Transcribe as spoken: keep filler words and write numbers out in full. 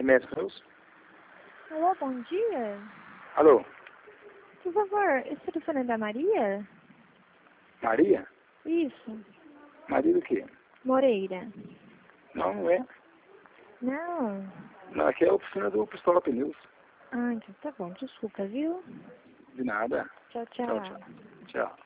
Médico News? Alô, bom dia. Alô? Por favor, esse telefone é da Maria? Maria? Isso. Maria do quê? Moreira. Não, não é. Não. Não, aqui é a oficina do Pistola Pneus. Ah, então tá bom. Desculpa, viu? De nada. Tchau, Tchau, tchau. tchau. Tchau.